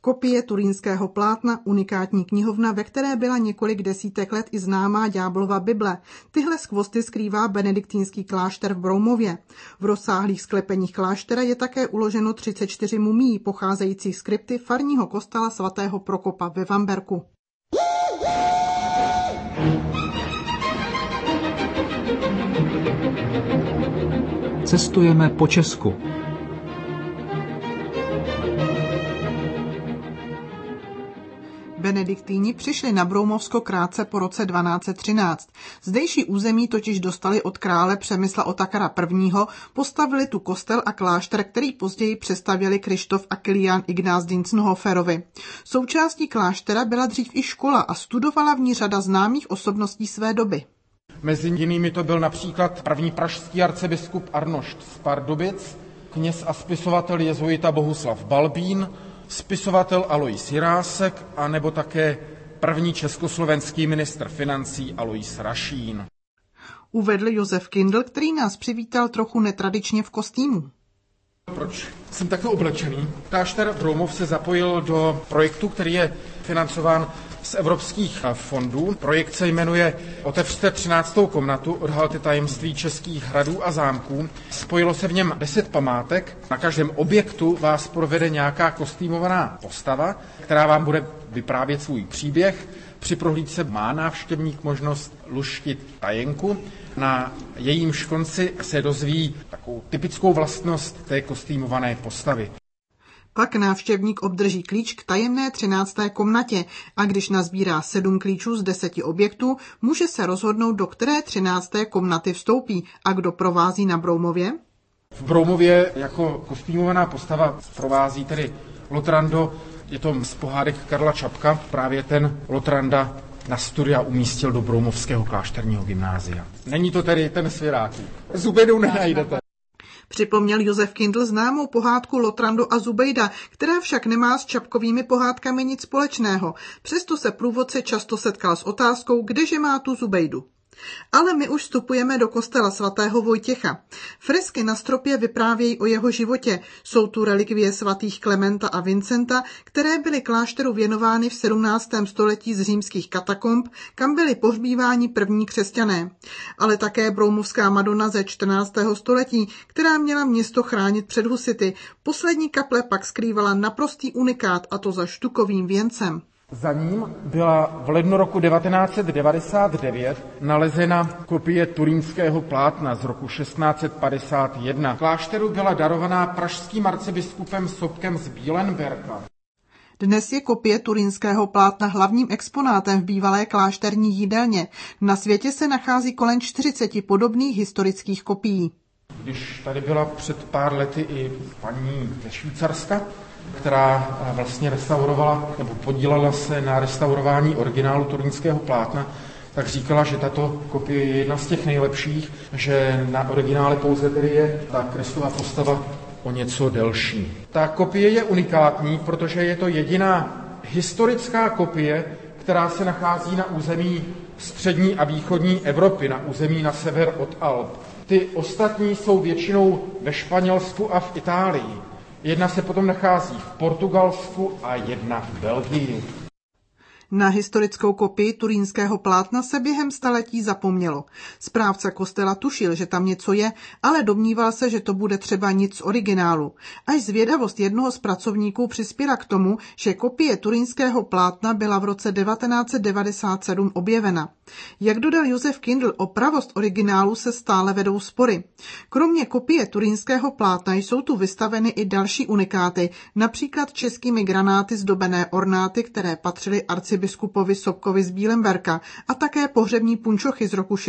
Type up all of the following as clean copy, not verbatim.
Kopie turínského plátna, unikátní knihovna, ve které byla několik desítek let i známá ďáblova Bible. Tyhle skvosty skrývá benediktínský klášter v Broumově. V rozsáhlých sklepeních kláštera je také uloženo 34 mumií pocházejících z krypty farního kostela svatého Prokopa ve Vamberku. Cestujeme po Česku. Benediktíni přišli na Broumovsko krátce po roce 1213. Zdejší území totiž dostali od krále Přemysla Otakara I., postavili tu kostel a klášter, který později přestavěli Krištof a Kilián Ignác Dientzenhoferovi. Součástí kláštera byla dřív i škola a studovala v ní řada známých osobností své doby. Mezi jinými to byl například první pražský arcibiskup Arnošt z Pardubic, kněz a spisovatel jezuita Bohuslav Balbín, spisovatel Alois Jirásek a nebo také první československý ministr financí Alois Rašín. Uvedl Josef Kindl, který nás přivítal trochu netradičně v kostýmu. Proč jsem takto oblečený? Klášter Broumov se zapojil do projektu, který je financován z evropských fondů. Projekt se jmenuje Otevřte 13. komnatu, odhalte tajemství českých hradů a zámků. Spojilo se v něm 10 památek. Na každém objektu vás provede nějaká kostýmovaná postava, která vám bude vyprávět svůj příběh. Při prohlídce má návštěvník možnost luštit tajenku. Na jejímž konci se dozví takovou typickou vlastnost té kostýmované postavy. Pak návštěvník obdrží klíč k tajemné 13. komnatě a když nazbírá 7 klíčů z 10 objektů, může se rozhodnout, do které 13. komnaty vstoupí a kdo provází na Broumově. V Broumově jako kostýmovaná postava provází tedy Lotrando, je to z pohádek Karla Čapka, právě ten Lotranda na studia umístil do Broumovského klášterního gymnázia. Není to tedy ten svěráků. Zubejdu nenajdete. Připomněl Josef Kindl známou pohádku Lotrando a Zubejda, která však nemá s čapkovými pohádkami nic společného. Přesto se průvodce často setkal s otázkou, kdeže má tu Zubejdu. Ale my už vstupujeme do kostela svatého Vojtěcha. Fresky na stropě vyprávějí o jeho životě. Jsou tu relikvie svatých Klementa a Vincenta, které byly klášteru věnovány v 17. století z římských katakomb, kam byli pohřbíváni první křesťané. Ale také broumovská Madonna ze 14. století, která měla město chránit před husity. Poslední kaple pak skrývala naprostý unikát, a to za štukovým věncem. Za ním byla v lednu roku 1999 nalezena kopie turínského plátna z roku 1651. Klášteru byla darovaná pražským arcibiskupem Sobkem z Bílenberka. Dnes je kopie turínského plátna hlavním exponátem v bývalé klášterní jídelně. Na světě se nachází kolem 40 podobných historických kopií. Když tady byla před pár lety i paní ze Švýcarska, která vlastně restaurovala nebo podílela se na restaurování originálu turínského plátna, tak říkala, že tato kopie je jedna z těch nejlepších, že na originále pouze tedy je ta Kristova postava o něco delší. Ta kopie je unikátní, protože je to jediná historická kopie, která se nachází na území střední a východní Evropy, na území na sever od Alp. Ty ostatní jsou většinou ve Španělsku a v Itálii. Jedna se potom nachází v Portugalsku a jedna v Belgii. Na historickou kopii turínského plátna se během staletí zapomnělo. Správce kostela tušil, že tam něco je, ale domníval se, že to bude třeba nic z originálu. Až zvědavost jednoho z pracovníků přispěla k tomu, že kopie turínského plátna byla v roce 1997 objevena. Jak dodal Josef Kindl, o pravost originálu se stále vedou spory. Kromě kopie turínského plátna jsou tu vystaveny i další unikáty, například českými granáty zdobené ornáty, které patřily arcibiskupovi Sobkovi z Bílenberka, a také pohřební punčochy z roku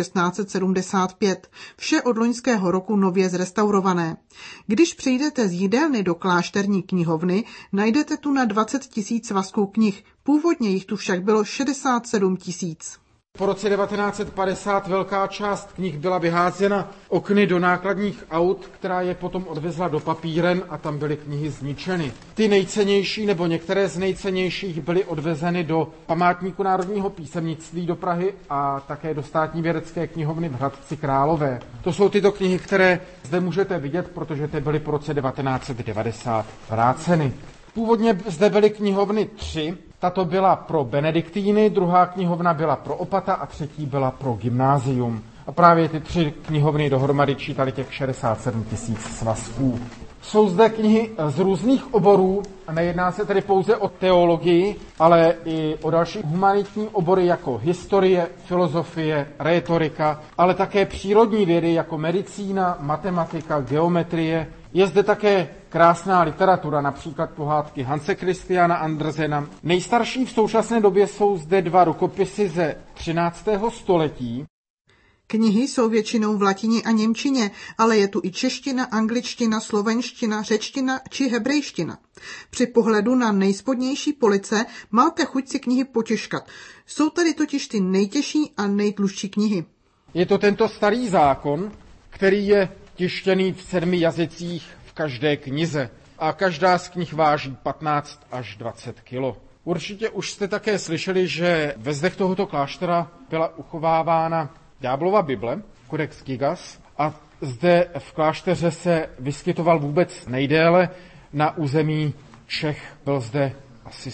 1675. Vše od loňského roku nově zrestaurované. Když přijdete z jídelny do klášterní knihovny, najdete tu na 20 000 svazků knih. Původně jich tu však bylo 67 000. Po roce 1950 velká část knih byla vyházena okny do nákladních aut, která je potom odvezla do papíren a tam byly knihy zničeny. Ty nejcennější nebo některé z nejcennějších byly odvezeny do Památníku národního písemnictví do Prahy a také do Státní vědecké knihovny v Hradci Králové. To jsou tyto knihy, které zde můžete vidět, protože ty byly po roce 1990 vráceny. Původně zde byly knihovny 3. Tato byla pro benediktíny, druhá knihovna byla pro opata a třetí byla pro gymnázium. A právě ty 3 knihovny dohromady čítaly těch 67 000 svazků. Jsou zde knihy z různých oborů a nejedná se tedy pouze o teologii, ale i o další humanitní obory jako historie, filozofie, rétorika, ale také přírodní vědy jako medicína, matematika, geometrie. Je zde také krásná literatura, například pohádky Hanse Christiana Andersena. Nejstarší v současné době jsou zde 2 rukopisy ze 13. století. Knihy jsou většinou v latině a němčině, ale je tu i čeština, angličtina, slovenština, řečtina či hebrejština. Při pohledu na nejspodnější police máte chuť si knihy potěžkat. Jsou tady totiž ty nejtěžší a nejtlustší knihy. Je to tento starý zákon, který je tištěný v 7 jazycích v každé knize a každá z knih váží 15 až 20 kilo. Určitě už jste také slyšeli, že ve zdech tohoto kláštera byla uchovávána Ďáblova Bible, Codex Gigas, a zde v klášteře se vyskytoval vůbec nejdéle na území Čech. Byl zde asi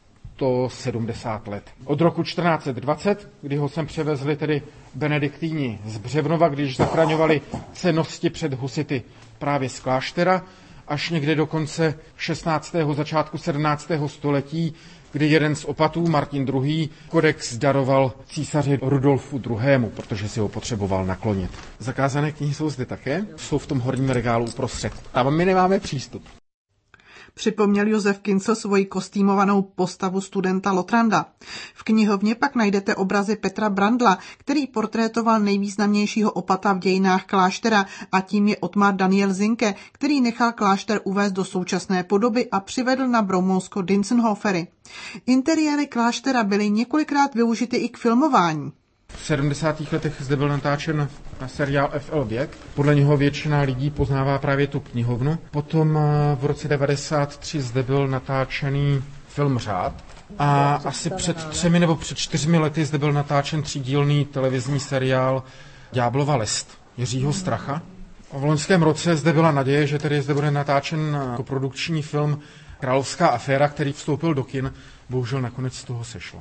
170 let. Od roku 1420, kdy ho sem převezli tedy benediktíni z Břevnova, když zachraňovali cennosti před husity právě z kláštera, až někde do konce 16. začátku 17. století, kdy jeden z opatů, Martin II., kodex daroval císaři Rudolfu II., protože si ho potřeboval naklonit. Zakázané knihy jsou zde také, jsou v tom horním regálu uprostřed. Tam my nemáme přístup. Připomněl Josef Kincl svoji kostýmovanou postavu studenta Lotranda. V knihovně pak najdete obrazy Petra Brandla, který portrétoval nejvýznamnějšího opata v dějinách kláštera, a tím je Otmar Daniel Zinke, který nechal klášter uvést do současné podoby a přivedl na Broumowsko Dientzenhofery. Interiéry kláštera byly několikrát využity i k filmování. V 70. letech zde byl natáčen seriál FL Věk. Podle něho většina lidí poznává právě tu knihovnu. Potom v roce 93 zde byl natáčený film Řád. A asi před 3 nebo před 4 lety zde byl natáčen 3dílný televizní seriál Ďáblova lest Jiřího Stracha. V loňském roce zde byla naděje, že tedy zde bude natáčen koprodukční film Královská aféra, který vstoupil do kin. Bohužel nakonec z toho sešlo.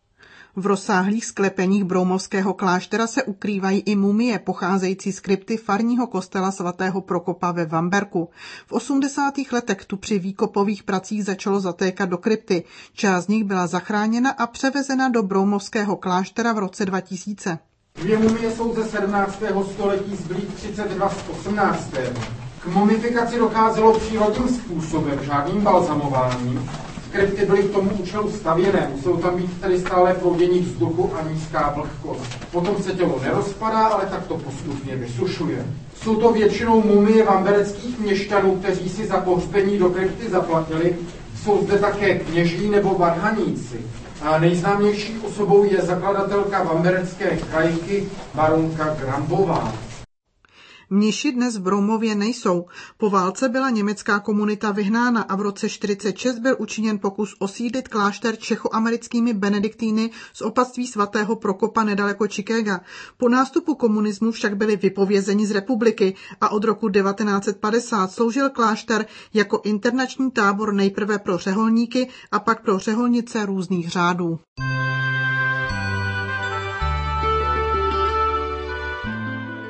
V rozsáhlých sklepeních Broumovského kláštera se ukrývají i mumie pocházející z krypty farního kostela svatého Prokopa ve Vamberku. V 80. letech tu při výkopových pracích začalo zatékat do krypty. Část z nich byla zachráněna a převezena do Broumovského kláštera v roce 2000. 2 mumie jsou ze 17. století, zbylých 32 z 18. K mumifikaci docházelo přírodním způsobem, žádným balzamováním. Krypty byly k tomu účelu stavěné, muselo tam být tedy stále proudění vzduchu a nízká vlhkost. Potom se tělo nerozpadá, ale tak to postupně vysušuje. Jsou to většinou mumie vambereckých měšťanů, kteří si za pohřbení do krypty zaplatili. Jsou zde také kněží nebo varhaníci. A nejznámější osobou je zakladatelka vamberecké krajky baronka Grambová. Mniši dnes v Broumově nejsou. Po válce byla německá komunita vyhnána a v roce 1946 byl učiněn pokus osídlit klášter čechoamerickými benediktíny z opatství svatého Prokopa nedaleko Chicaga. Po nástupu komunismu však byli vypovězeni z republiky a od roku 1950 sloužil klášter jako internační tábor nejprve pro řeholníky a pak pro řeholnice různých řádů.